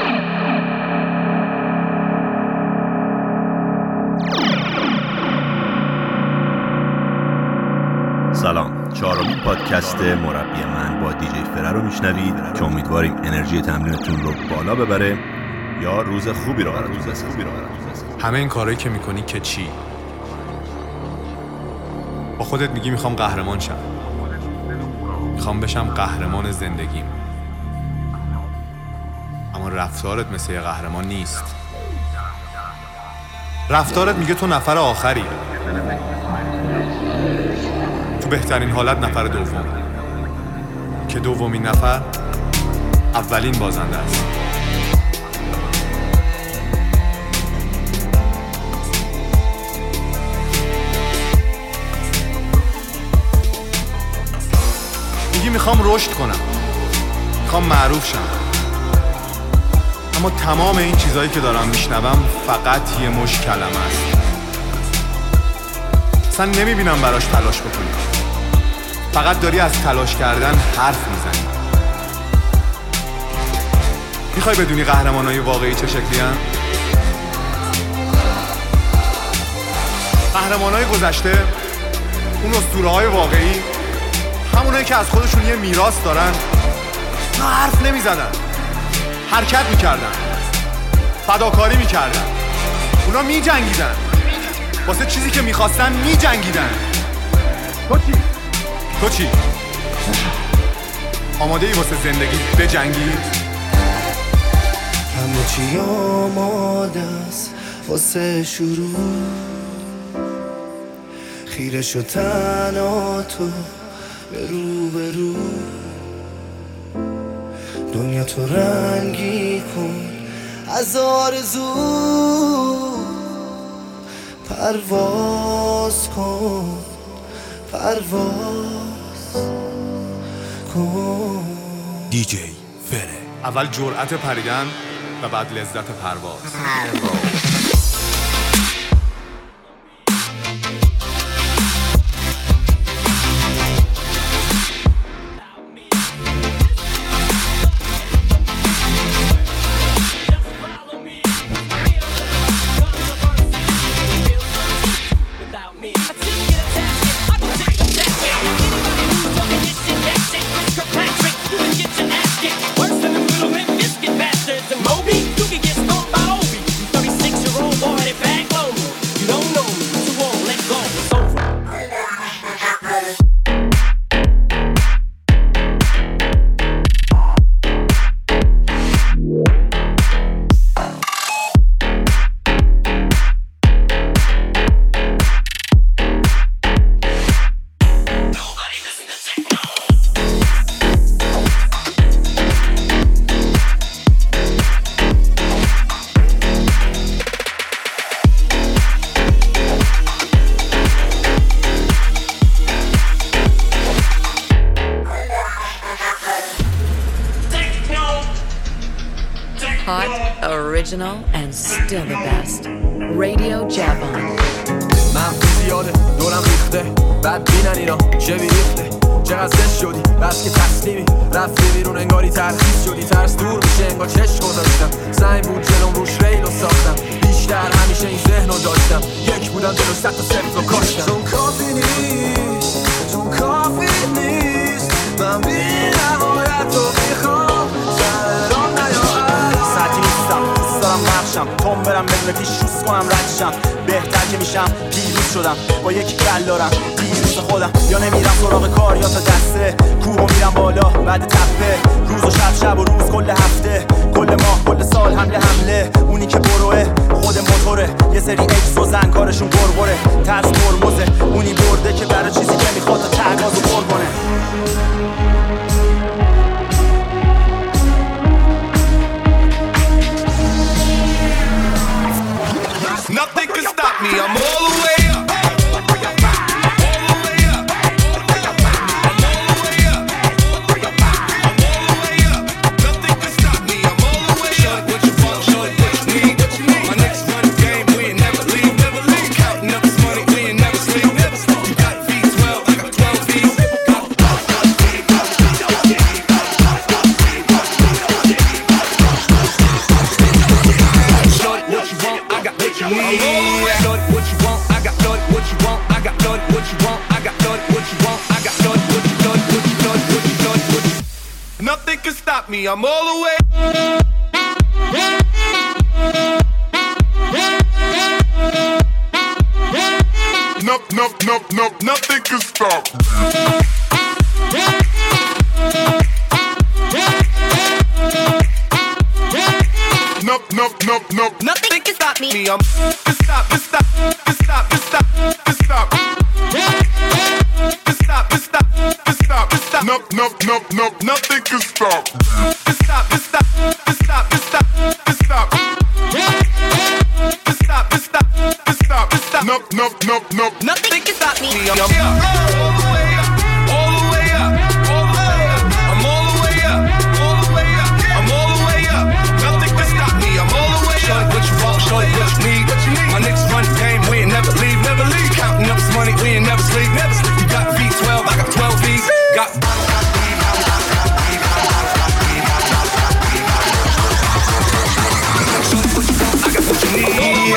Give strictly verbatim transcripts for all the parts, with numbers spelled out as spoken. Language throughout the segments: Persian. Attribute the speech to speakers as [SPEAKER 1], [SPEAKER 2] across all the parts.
[SPEAKER 1] سلام، چهارمین پادکست مربی من با دیجی فره رو میشنوید که امیدواریم انرژی تمرینتون رو بالا ببره یا روز خوبی رو براتون بسازه.
[SPEAKER 2] همه این کارهایی که میکنی که چی؟ با خودت میگی میخوام قهرمان شم، میخوام بشم قهرمان زندگیم، اما رفتارت مثل یه قهرمان نیست. رفتارت میگه تو نفر آخری، تو بهترین حالت نفر دوم، که دومین نفر اولین بازنده است. میگی میخوام رشد کنم، میخوام معروف شم، اما تمام این چیزایی که دارم میشنوم فقط یه مش کلمه است. اصلا نمیبینم براش تلاش بکنی، فقط داری از تلاش کردن حرف میزنی. میخوای بدونی قهرمانای واقعی چه شکلی هن؟ قهرمانای گذشته، اون اسطوره‌های واقعی، همونایی که از خودشون یه میراث دارن، نه حرف نمیزدن، حرکت میکردن، فداکاری میکردن، اونا میجنگیدن، واسه چیزی که میخواستن میجنگیدن. تو چی؟ تو چی؟ آماده ای واسه زندگی بجنگی؟
[SPEAKER 3] همه چی آماده است واسه شروع، خیره شو تنها تو به رو به رو، دنیا تو رنگی کن از آرزو، پرواز کن پرواز کن.
[SPEAKER 2] دیجی فره. اول جرأت پریدن و بعد لذت پرواز. پرواز.
[SPEAKER 4] Original and still the best. Radio Javon.
[SPEAKER 5] من زیاده دورم ریخته، بعد بینن اینا چه بیریخته، چقدر زشت شدی بس که تسلیمی، رفتی بیرون انگاری ترخیص شدی، ترس دور میشه انگار چشم گذاشتم، سنگ بود جلوم روش ریلو ساختم، بیشتر همیشه این ذهنو داشتم، یک بودم جلو صد تا صفر رو کاشتم. چون کافی نیست، چون کافی نیست، من بی نهایت رو میخوام، سرام نیارم ساعتی نیستم، دوست دارم بخشم تون برم بدون پیش روز کنم ردشم، بهتر که میشم پیروز شدم با یکی کل دارم دیروز خودم، یا نمیرم سراغ کار یا تا دسته کوه میرم بالا بعد تپه، روز و شب شب و روز کل هفته کل ماه کل سال حمله حمله، اونی که بروه خود موتوره، یه سری اکس و زن کارشون گرگره، ترس ترمزه، اونی برده که برای چیزی که میخواد تا تگازو پر کنه.
[SPEAKER 6] Nothing can stop me, I'm all the way up. Well me, I'm all the way. Nope, nope, nope, nope, nothing can stop. Nope, nope, nope, nope,
[SPEAKER 7] Nothing can stop me.
[SPEAKER 6] me, I'm stop, stop, stop, stop, stop, stop, stop, stop, stop, stop. Nope, nope, nope, nope, nothing can stop. Stop, stop, stop, stop, stop, stop, stop, stop. Nope, nope, nope, nope.
[SPEAKER 7] Nothing can stop me.
[SPEAKER 6] Me, I'm all the way up, all the way up, all the way up. I'm all the way up, all the way up. I'm all the way up. Nothing can stop me. I'm all the way up. Shorty, what you want? Shorty, what you need? What you need? My niggas run the game. We ain't never leave, never leave. Counting up this money. We ain't never sleep, never sleep. You got V twelve, I got twelve V's. Got. I got what you need.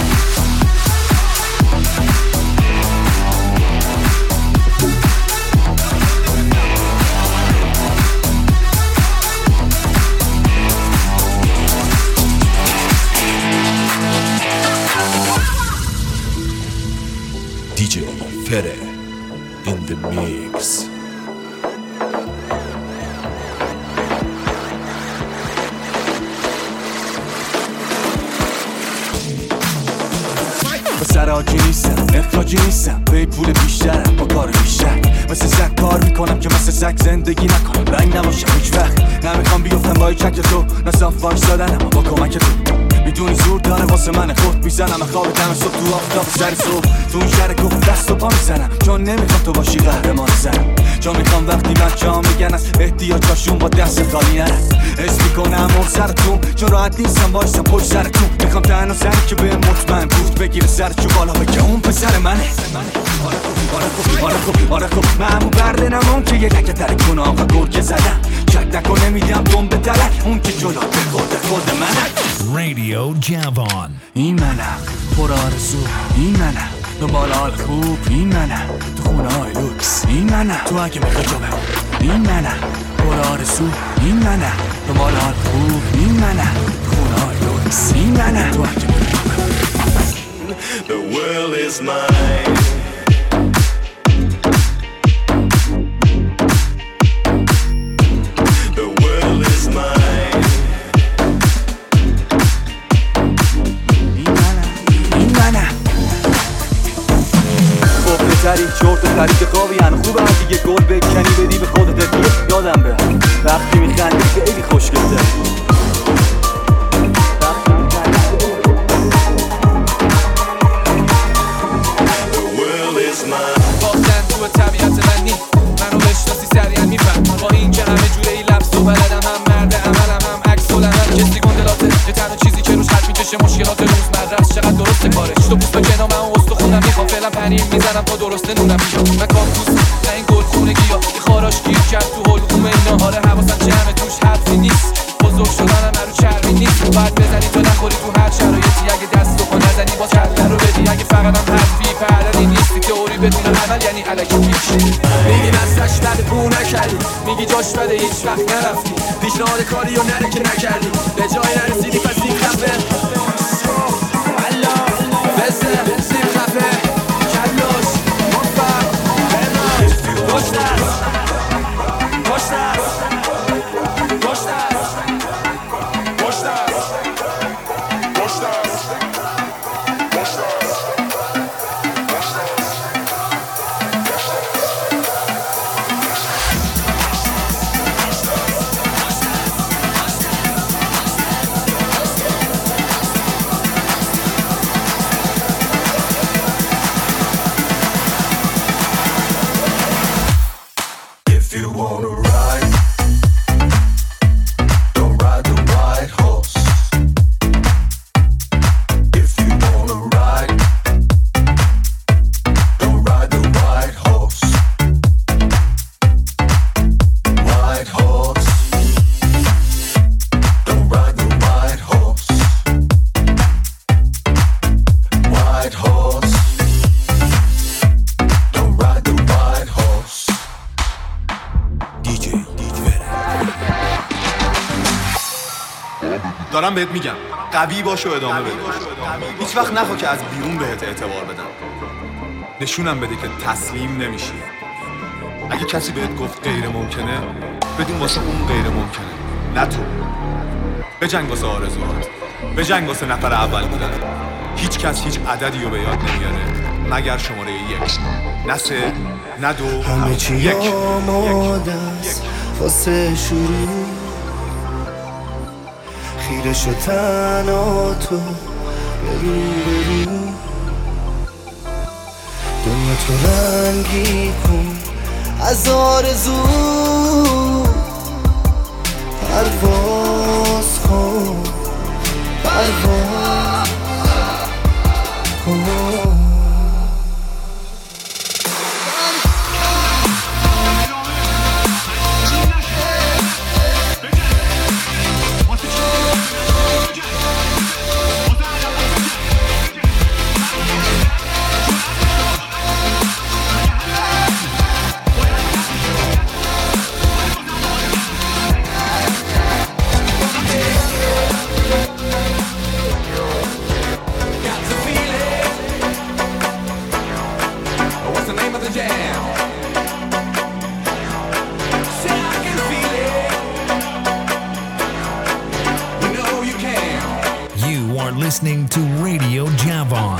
[SPEAKER 5] دی جی فره in the mix.
[SPEAKER 3] سراجی نیستم، اخراجی نیستم، به پول بیشترم با کار بیشتر. مثل سگ کار میکنم که مثل سگ زندگی نکنم، رنگ نباشم هیچ وقت. نمیخوام بیفتم با چک تو، نه صاف وایسادنم اما با کمک تو. میدونی زور داره واسه من، خود میزنم خواب دم صبح تو آفتاب سر صبح. تو اون شهر گفت دست و پا میزنم، چون نمیخوام تو باشی قهرمان زنم. چون میخوام وقتی بچه ها میگن از احتیاجاشون با دست خالی نرم. حس میکنم مر سرتون، چون راحت نیستم وایسم پشت سرتون. میخوام تنها زنی که به مطمئن بود بگیره سرچو بالا بگه اون پسر منه. آره خوب آره خوب آره خوب آره خوب من همون برده نمون که یه لکه تره کنه آقا گرگه زدم. شک نکن نمیدیم دم به تلک، اون که جلو به خود خود منه.
[SPEAKER 8] رادیو جوان
[SPEAKER 3] این منم پر آرزو، این منم دنبال حال خوب، این منم تو خونه های لوکس، این منم تو اگه میخوای جا بمون، این منم پر آرزو، این منم دنبال حال خوب، این منم تو خونه های لوکس، این منم تو اگه میخوای جا بمون.
[SPEAKER 9] The world is mine. The world is mine.
[SPEAKER 3] این منم این منم خوب بتری چورت تری که خوابی هنو خوبه هم دیگه گل بکنی بدی به خودت دیگه یادم به وقتی میخندی خیلی خوشگل داری.
[SPEAKER 5] باختن تو طبیعت من نی منو بشناسی سریعا میفهم با این که همه جوره ای لفظ و بلدم هم مرد عملم هم عکس و لمن کسی گندلاته یه تنها چیزی که روش خط میکشه مشکلات روزمره است چقدر درسته کارش تو پوست و جنام هم وسط خونم میخوام فعلا پنیر میزنم تا درسته نونم میشم من کاکوس نه این گل خونگی ها یه خاراش گیر کرد تو حلقوم اینا حالا حواسم جمعه توش حرفی نیست بزرگ شدنم رو چرمی نیست باید بزنی تا نخوری تو هر شرایطی اگه دست و پا نزنی باز چرده رو بدی اگه فقط هم حرفی پردنی نیستی تئوری بدون عمل یعنی الکی پیش میگی نستش بده بو نکردی میگی جاش بده هیچ وقت نرفتی پیشنهاد کاری و نره که نکردی به جای نرسیدی پس این خفه بزه زیر خفه کلاش مفر امراج پشت است پشت است پشت است پشت است پشت است پشت است
[SPEAKER 2] دارم بهت میگم قوی باش و ادامه بده. هیچ وقت نخوا که از بیرون بهت اعتبار بدن. نشونم بده که تسلیم نمیشی. اگه کسی بهت گفت غیر ممکنه، بدون واسه اون غیر ممکنه، نه تو. بجنگ واسه آرزوات، بجنگ واسه نفر اول بودن. هیچ کس هیچ عددی رو به یاد نمیاره مگر شماره یک، نه سه، نه دو،
[SPEAKER 7] همه چی آماده است واسه شروع. خیره شو تنها تو برو برو، دنیا تو رنگی کن از آرزو. پرواز کن پرواز کن.
[SPEAKER 8] Listening to Radio Javon.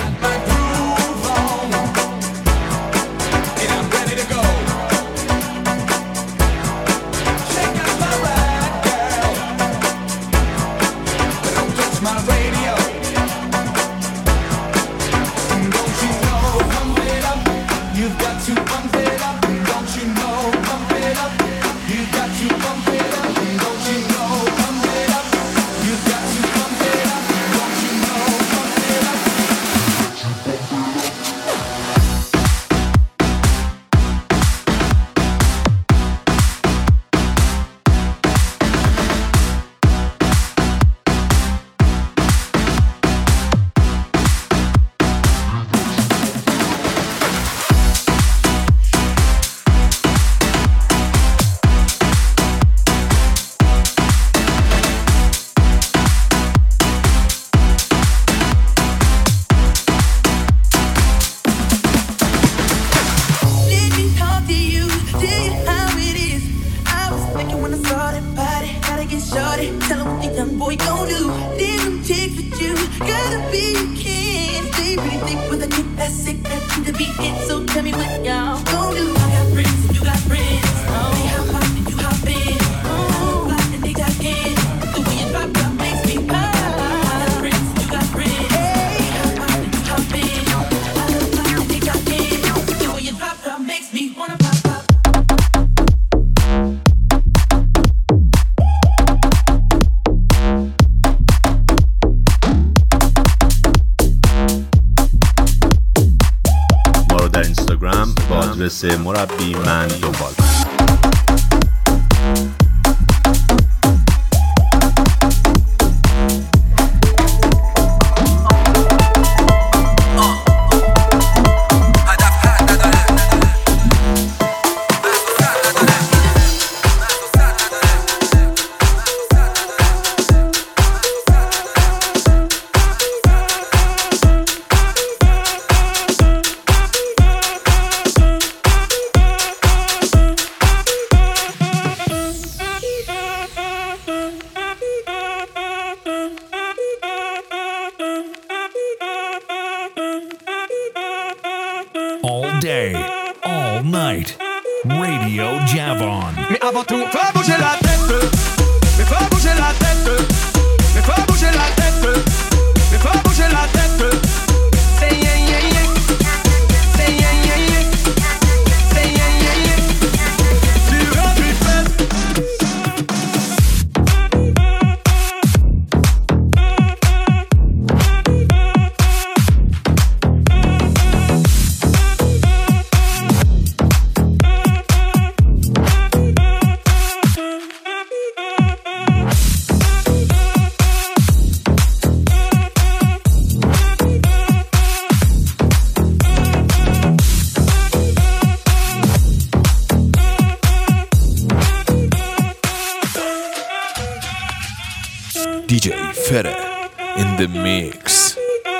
[SPEAKER 1] آدرس مربی من دنبال کن.
[SPEAKER 8] All day, all night, Radio Javon.
[SPEAKER 5] Mais avant tout, fais bouger la tête, mais fais bouger la tête, mais fais bouger la tête, mais fais bouger la tête. Say yeah yeah yeah, say yeah yeah yeah, say yeah yeah yeah. Tu vas plus vite.
[SPEAKER 3] دی جی Fere in the mix.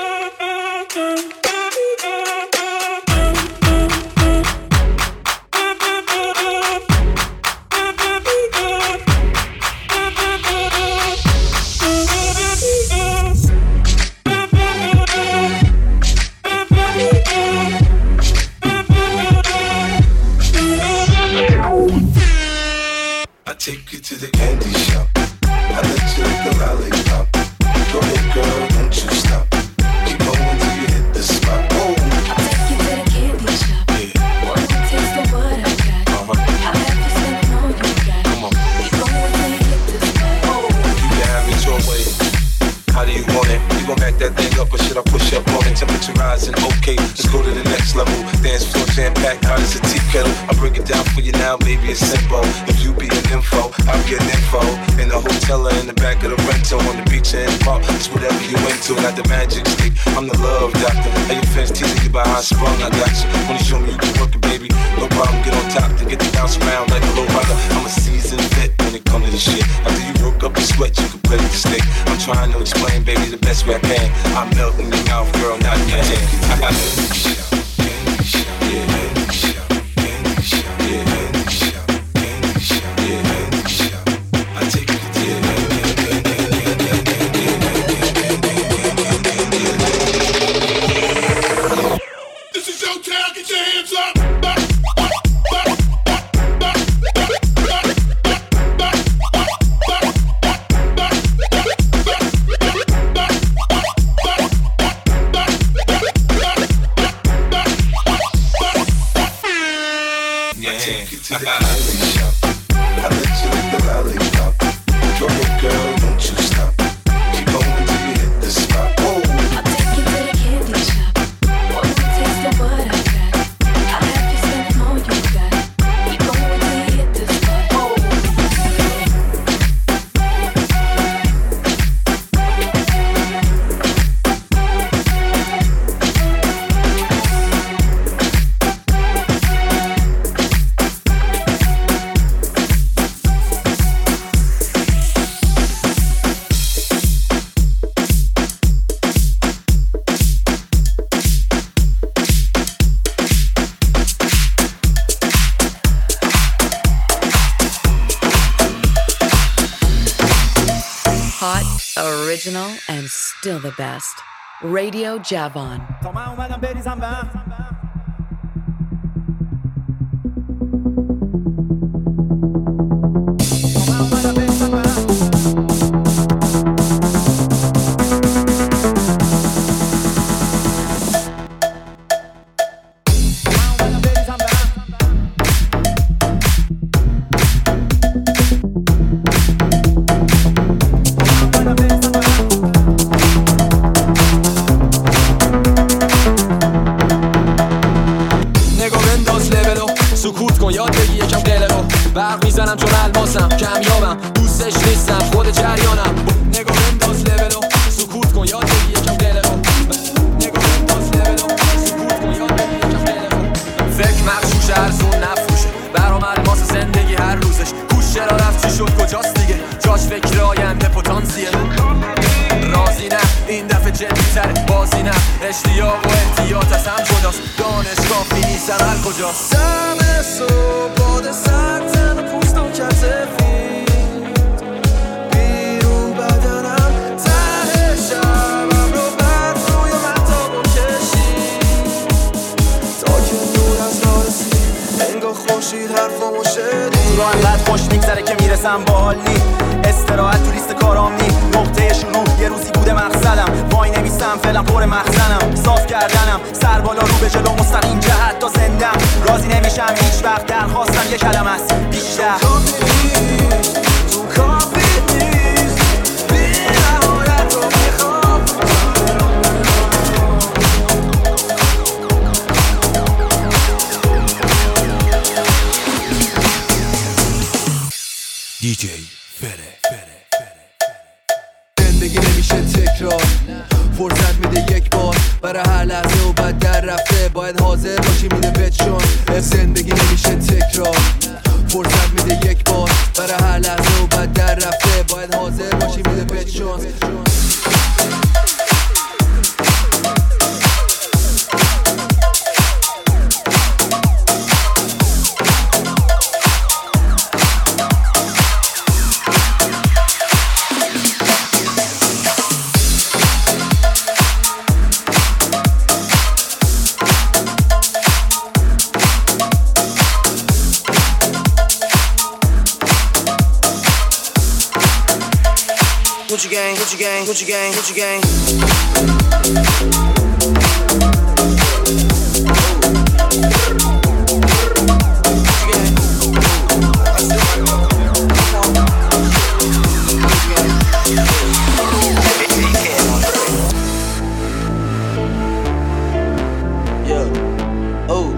[SPEAKER 9] Take you to the candy shop. I let you lick the lollipop. Go ahead, girl, don't you stop. Keep going till you hit the spot. Oh,
[SPEAKER 10] I take you to the candy shop. Yeah. One more taste of what I got. Uh-huh. I'll have to spend all you got. Come on. Keep going till you hit the spot. Oh,
[SPEAKER 9] you can have it your way. How do you want it? You gon' back that thing up or should I push up on it? Temperature rising, okay, let's go to the next level. Dance floor jam-packed, hot as a tea kettle. I break it down for you now, baby, it's simple. If you be an info, I'll be an info. In the hotel or in the back of the rental, on the beach or in the park, it's whatever you into. Got the magic stick, I'm the love doctor. Hey, your fans teasing you by how I sprung, I got you. Wanna show me you can work it, baby? No problem, get on top to get the bounce around like a low rider. I'm a seasoned vet when it comes to this shit. After you work up your sweat, you can play with the stick. I'm trying to explain, baby, the best way I can. I'm melting in your mouth, girl, not in your hand. I got it. Candy shop, candy shop, candy shop, candy shop, candy shop, candy shop. I take you to the This is your town, get your hands up. To the candy shop, I let you lick the lollipop. Go ahead, girl, don't you stop. Keep going till you hit the spot. Oh,
[SPEAKER 10] I'll take you to the candy shop. One more taste of what I got. I'll have you spend all you got. Keep going till you hit the spot. Oh.
[SPEAKER 4] Hot, original, and still the best. Radio Javon.
[SPEAKER 3] تا من اومدم بریزم به
[SPEAKER 5] میزنم چون الماسم کمیابم دوستش نیستم خود جریانم نگاه بنداز لولو سکوت کن یاد بگی یکم دلو نگاه بنداز لولو سکوت کن یاد بگی یکم دلو فکر مخشوش ارزون نفروشه برام الماس زندگی هر روزش گوش چرا رفت چی شد کجاست دیگه جاش فکر آینده پتانسیه رازی نه این دفعه جدی تره بازی نه اشتیاق و احتیاط از هم جداست دانشگاه فینیس عمل کجاست دم صبح باد سرد پوستم کرد سفید بیرون بدنم ته شبم رو برد روی مطابو کشید تا که دور از راه رسید انگاه خورشید حرفامو شدید
[SPEAKER 11] تو رو انقدر خوش میگذره که میرسم با حال نی استراحت تو لیست کارام نی نقطه شروع یه روزی بوده مقصدم وای نمیستم فعلا پر مخزنم صاف کردنم سر بالا رو به جلو مستقیم جهت تا زندم راضی نمیشم هیچ وقت درخواستم یه کلمه است بیشتر
[SPEAKER 5] تو کافی نیست بی نهایت رو میخوام
[SPEAKER 3] دی جی Fere زندگی نمیشه تکرار فرصت میده یک بار برای هر لحظه و بعد در رفته باید حاضر باشی میده بچون زندگی نمیشه تکرار
[SPEAKER 5] فرصت میده یک بار برای هر لحظه و بعد در رفته باید حاضر باشی میده بهت شانس. Gucci gang, Gucci gang, Gucci gang, Gucci gang. Yeah. Oh.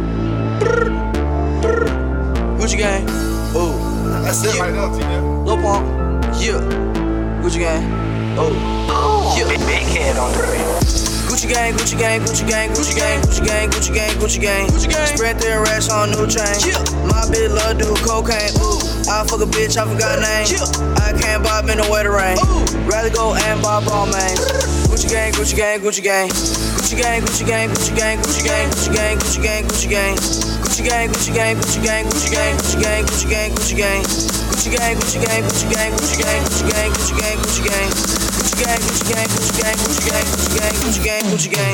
[SPEAKER 5] Gucci gang. Oh. That's it right now, T J. Lil Pump. Yeah. Gucci gang, oh, yeah. Big, big head on the way. Gucci gang, Gucci gang, Gucci gang, Gucci gang, Gucci gang, Gucci gang, Gucci gang, Gucci gang. Spread their racks on new chain. Yeah. My bitch love do cocaine. Ooh, I fuck a bitch, I forgot name. Yeah. I can't bob in the weather rain. Ooh. Rather go and bob all mains. Gucci gang, Gucci gang, Gucci gang, Gucci gang, Gucci gang, Gucci gang, Gucci gang, Gucci gang, Gucci gang, Gucci gang, Gucci gang, Gucci gang, Gucci gang, Gucci gang, Gucci gang, Gucci gang, Gucci gang. Gucci gang, Gucci gang, Gucci gang, Gucci gang, Gucci gang, Gucci gang, Gucci gang, Gucci gang, Gucci gang, Gucci gang, Gucci gang, Gucci gang, Gucci gang, Gucci gang,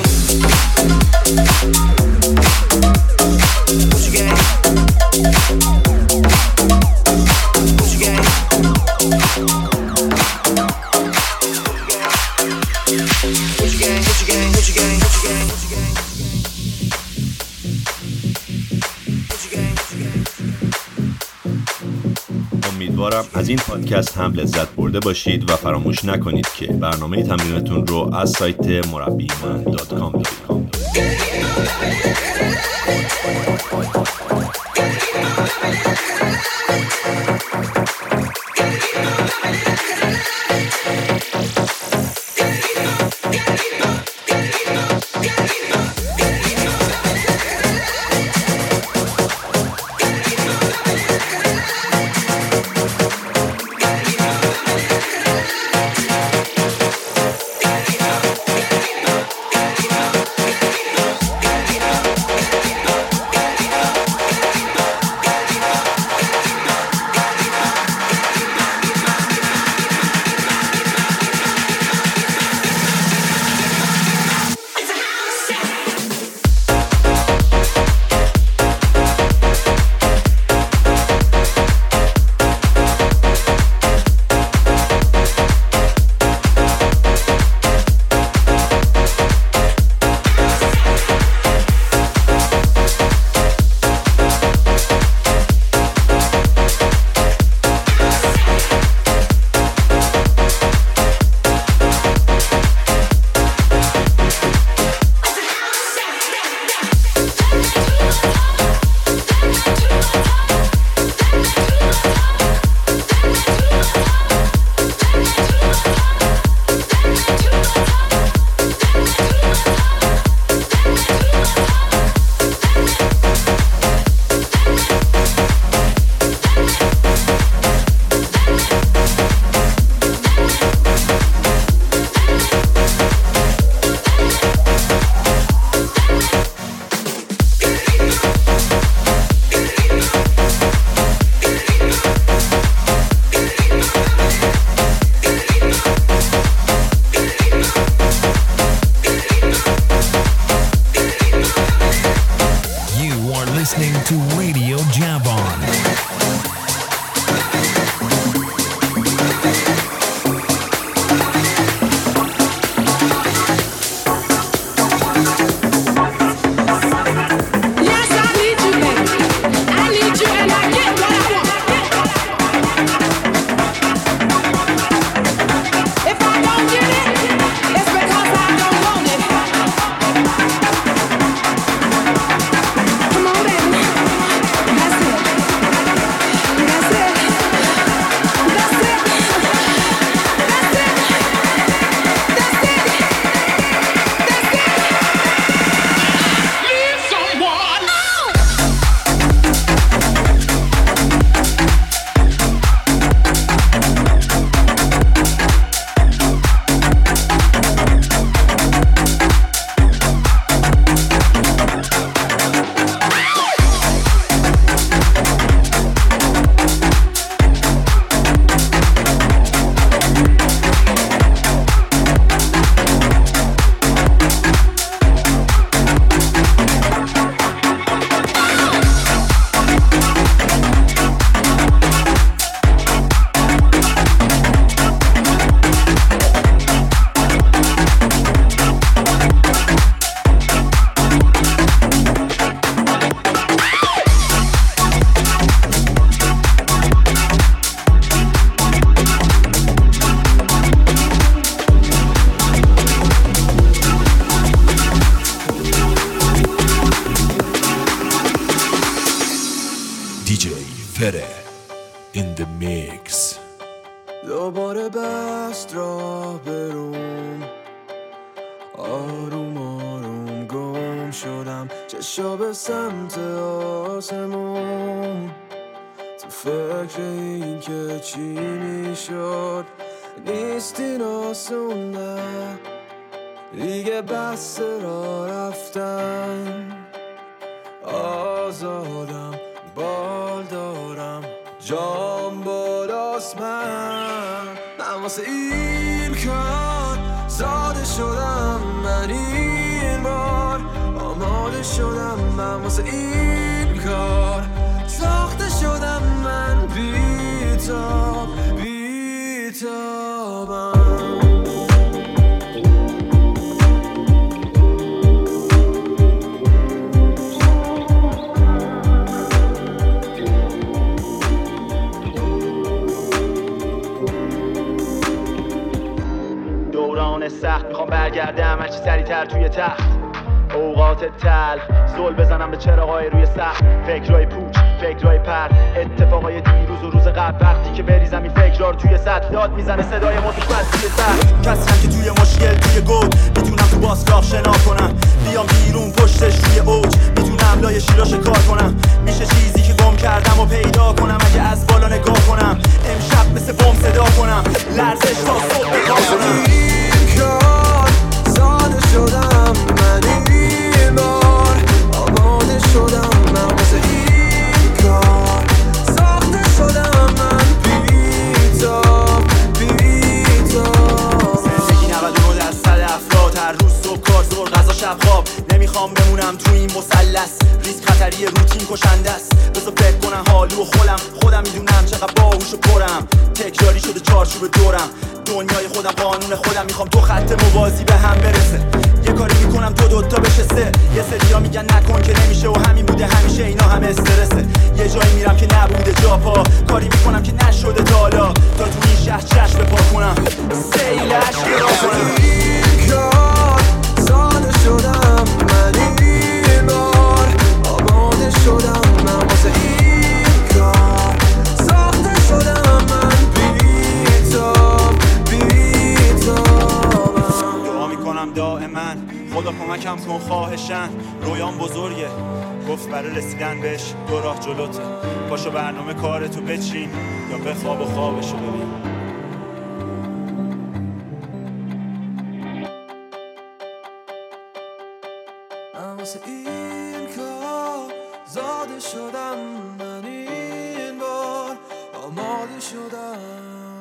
[SPEAKER 5] Gucci gang, Gucci gang, Gucci gang, Gucci gang, Gucci gang.
[SPEAKER 1] امیدوارم از این پادکست هم لذت برده باشید و فراموش نکنید که برنامه تمرینتون رو از سایت مربی من دات کام ببینید.
[SPEAKER 8] فره in the mix.
[SPEAKER 3] دوباره بست راه بروم، آروم آروم گم شدم، چشا به سمت آسمون، تو فکر این که چی میشد نیست این آسون، نه دیگه بس را رفتن، آزادم بال دارم جام بالاست، من من واسه این کار ساده شدم، من این بار آماده شدم، من واسه این کار ساخته شدم، من بی‌تاب بی‌تابم.
[SPEAKER 11] سخت میخوام برگردم هرچی سریعتر توی تخت، اوقات تل زل بزنم به چراغای روی سقف، فکرای پوچ فکرای پر، اتفاقای دیروز و روز قبل، وقتی که بریزم این فکرها رو توی سطح، داد میزنه صدای موسیقی توی سطح، کسیم که توی مشکل توی گود میتونم تو باسلاف شنا کنم، بیام بیرون پشتش روی اوج میتونم لای شیراش کار کنم، میشه چیزی که گم کردم و پیدا کنم اگه از بالا نگاه کنم، امشب مثل بم صدا کنم، لرزش تا صبح نگاه کنم، کار ساده شدم، من این بار آماده شدم، من واسه این کار ساخته شدم، من بی‌تاب بی‌تاب. زندگی نود و نه درصد افراد هر روز صبح کار زور غذا شب خواب، نمیخوام بمونم تو این مثلث، ریسک خطری روتین کشنده است، بذار فکر کنم حالو و خودم خودم میدونم چقدر باهوش و پرم، تکراری شده چارچوب دورم، دنیای خودم قانون خودم، میخوام تو خط موازی به هم برسه، یه کاری میکنم دو دوتا بشه سه، یه سریا میگن نکن که نمیشه و همین بوده همیشه، اینا همه استرسه، یه جایی میرم که نبوده جا پا، کاری میکنم که نشده تا حالا، تا تو این شهر چشم بپا کنم، سیلش برا کنم، این کار ساده شدم، من این بار آماده شدم، من واسه این کار ساخته شدم، من بی‌تاب بی‌تابم. دعا میکنم دائما خدا کمکم کن خواهشن، رویام بزرگه گفت برای رسیدن بهش دو راه جلوته، پاشو برنامه کارتو بچین یا بخواب و خوابشو ببین. من واسه این کار زاده شدم، من این بار آماده شدم.